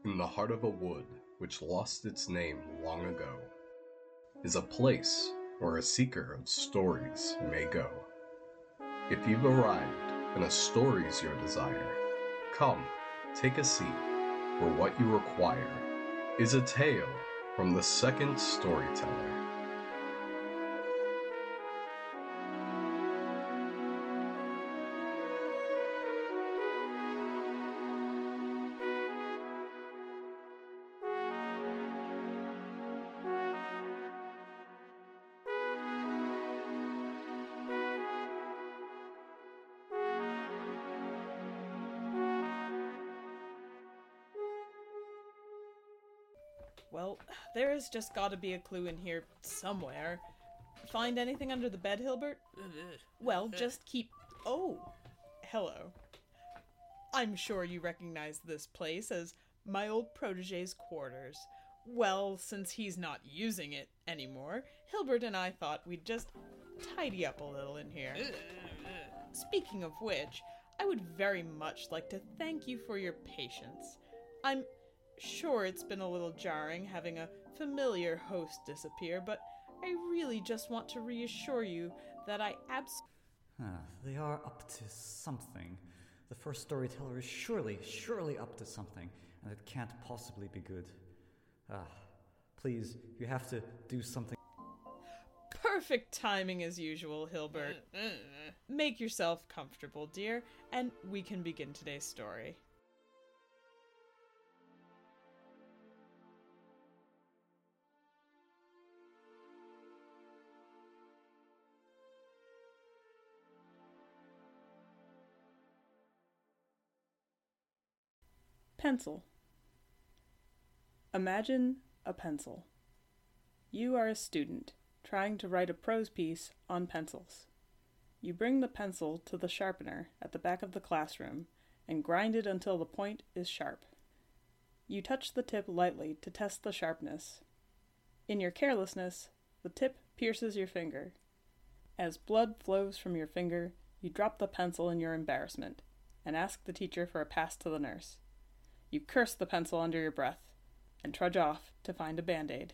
In the heart of a wood which lost its name long ago is a place where a seeker of stories may go. If you've arrived and a story's your desire, come, take a seat, for what you require is a tale from the second storyteller. Well, there has just got to be a clue in here somewhere. Find anything under the bed, Hilbert? Well, just keep... Oh, hello. I'm sure you recognize this place as my old protege's quarters. Well, since he's not using it anymore, Hilbert and I thought we'd just tidy up a little in here. Speaking of which, I would very much like to thank you for your patience. I'm sure it's been a little jarring having a familiar host disappear, but I really just want to reassure you that I They are up to something. The first storyteller is surely up to something, and it can't possibly be good. Please, you have to do something. Perfect timing as usual, Hilbert. Make yourself comfortable, dear, and we can begin today's story. Pencil. Imagine a pencil. You are a student trying to write a prose piece on pencils. You bring the pencil to the sharpener at the back of the classroom and grind it until the point is sharp. You touch the tip lightly to test the sharpness. In your carelessness, the tip pierces your finger. As blood flows from your finger, you drop the pencil in your embarrassment and ask the teacher for a pass to the nurse. You curse the pencil under your breath and trudge off to find a Band-Aid.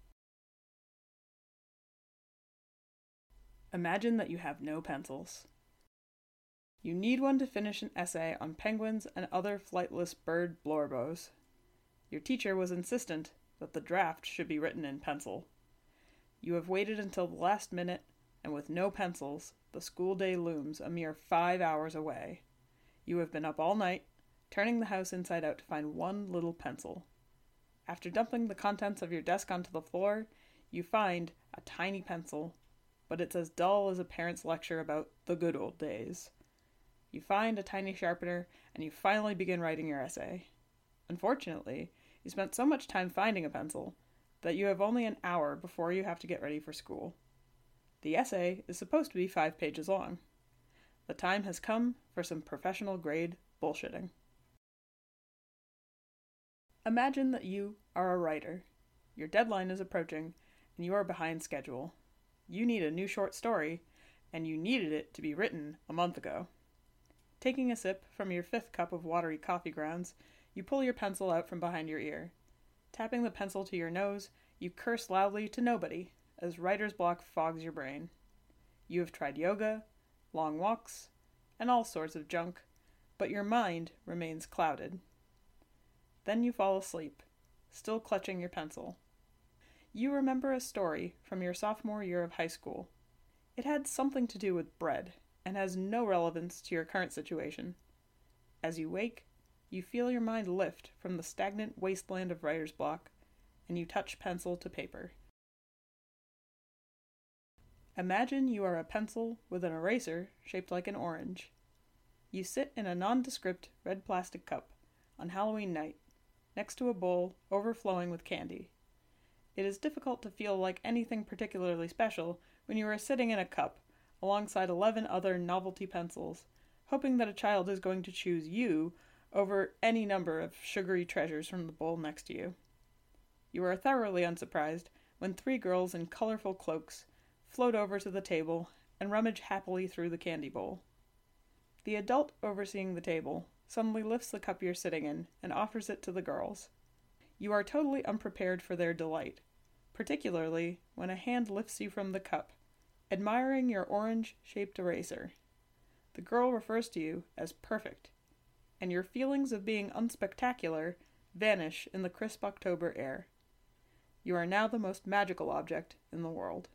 Imagine that you have no pencils. You need one to finish an essay on penguins and other flightless bird blorbos. Your teacher was insistent that the draft should be written in pencil. You have waited until the last minute, and with no pencils, the school day looms a mere 5 hours away. You have been up all night, turning the house inside out to find one little pencil. After dumping the contents of your desk onto the floor, you find a tiny pencil, but it's as dull as a parent's lecture about the good old days. You find a tiny sharpener, and you finally begin writing your essay. Unfortunately, you spent so much time finding a pencil that you have only an hour before you have to get ready for school. The essay is supposed to be 5 pages long. The time has come for some professional grade bullshitting. Imagine that you are a writer. Your deadline is approaching, and you are behind schedule. You need a new short story, and you needed it to be written a month ago. Taking a sip from your 5th cup of watery coffee grounds, you pull your pencil out from behind your ear. Tapping the pencil to your nose, you curse loudly to nobody, as writer's block fogs your brain. You have tried yoga, long walks, and all sorts of junk, but your mind remains clouded. Then you fall asleep, still clutching your pencil. You remember a story from your sophomore year of high school. It had something to do with bread, and has no relevance to your current situation. As you wake, you feel your mind lift from the stagnant wasteland of writer's block, and you touch pencil to paper. Imagine you are a pencil with an eraser shaped like an orange. You sit in a nondescript red plastic cup on Halloween night, next to a bowl overflowing with candy. It is difficult to feel like anything particularly special when you are sitting in a cup alongside 11 other novelty pencils, hoping that a child is going to choose you over any number of sugary treasures from the bowl next to you. You are thoroughly unsurprised when 3 girls in colorful cloaks float over to the table and rummage happily through the candy bowl. The adult overseeing the table suddenly lifts the cup you're sitting in and offers it to the girls. You are totally unprepared for their delight, particularly when a hand lifts you from the cup, admiring your orange-shaped eraser. The girl refers to you as perfect, and your feelings of being unspectacular vanish in the crisp October air. You are now the most magical object in the world.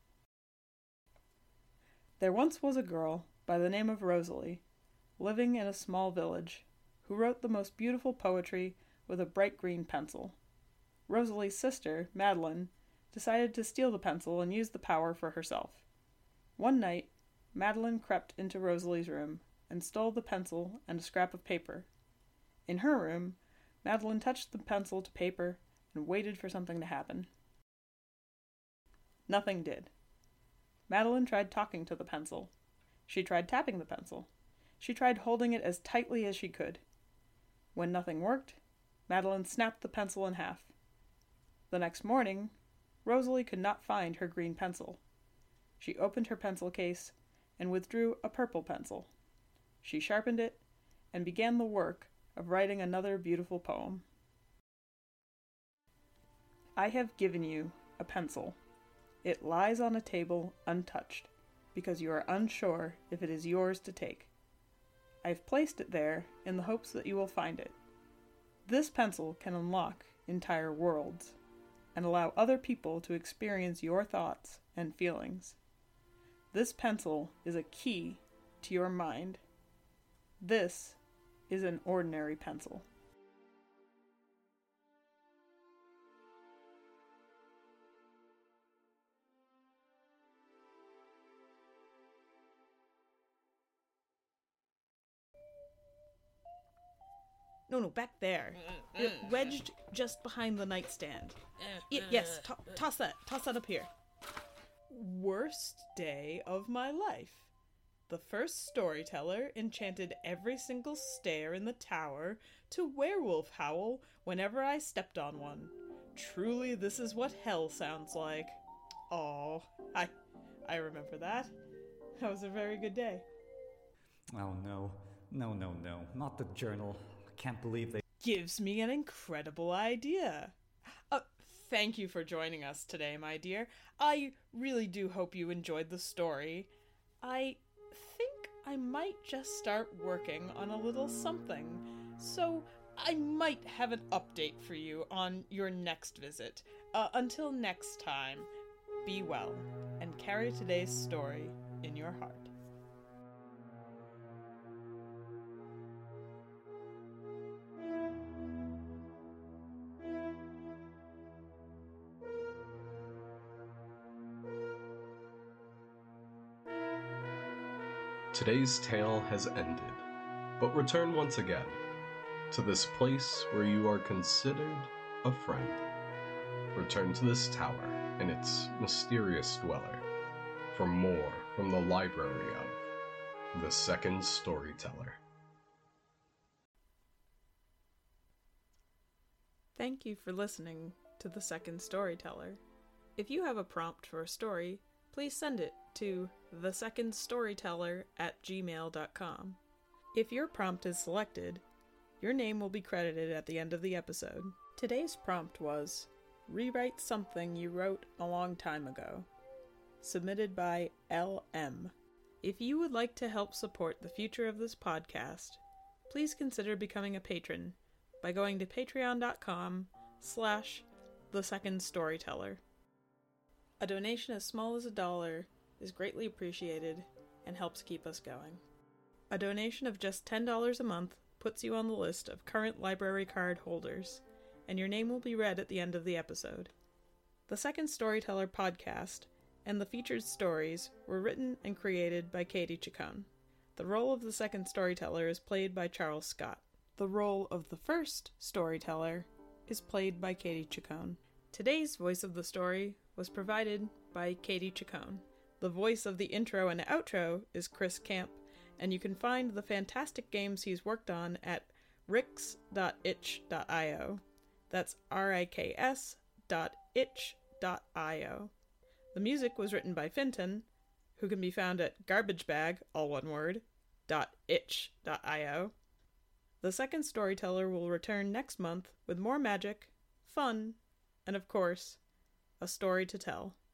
There once was a girl by the name of Rosalie, living in a small village, who wrote the most beautiful poetry with a bright green pencil. Rosalie's sister, Madeline, decided to steal the pencil and use the power for herself. One night, Madeline crept into Rosalie's room and stole the pencil and a scrap of paper. In her room, Madeline touched the pencil to paper and waited for something to happen. Nothing did. Madeline tried talking to the pencil. She tried tapping the pencil. She tried holding it as tightly as she could. When nothing worked, Madeline snapped the pencil in half. The next morning, Rosalie could not find her green pencil. She opened her pencil case and withdrew a purple pencil. She sharpened it and began the work of writing another beautiful poem. I have given you a pencil. It lies on a table untouched, because you are unsure if it is yours to take. I have placed it there in the hopes that you will find it. This pencil can unlock entire worlds, and allow other people to experience your thoughts and feelings. This pencil is a key to your mind. This is an ordinary pencil. No, back there. Wedged just behind the nightstand. Yes, toss that up here. Worst day of my life. The first storyteller enchanted every single stair in the tower to werewolf howl whenever I stepped on one. Truly, this is what hell sounds like. Oh, I remember that. That was a very good day. Oh no, not the journal. I can't believe they... Gives me an incredible idea. Thank you for joining us today, my dear. I really do hope you enjoyed the story. I think I might just start working on a little something, so I might have an update for you on your next visit. Until next time, be well, and carry today's story in your heart. Today's tale has ended, but return once again to this place where you are considered a friend. Return to this tower and its mysterious dweller for more from the library of The Second Storyteller. Thank you for listening to The Second Storyteller. If you have a prompt for a story, please send it to thesecondstoryteller@gmail.com. If your prompt is selected, your name will be credited at the end of the episode. Today's prompt was, rewrite something you wrote a long time ago. Submitted by LM. If you would like to help support the future of this podcast, please consider becoming a patron by going to patreon.com/thesecondstoryteller. A donation as small as $1 is greatly appreciated and helps keep us going. A donation of just $10 a month puts you on the list of current library card holders, and your name will be read at the end of the episode. The Second Storyteller podcast and the featured stories were written and created by Katie Chacon. The role of the second storyteller is played by Charles Scott. The role of the first storyteller is played by Katie Chacon. Today's voice of the story was provided by Katie Chacon. The voice of the intro and outro is Chris Camp, and you can find the fantastic games he's worked on at riks.itch.io. That's riks.itch.io. The music was written by Finton, who can be found at garbagebag, all one word, .itch.io. The Second Storyteller will return next month with more magic, fun, and of course, a story to tell.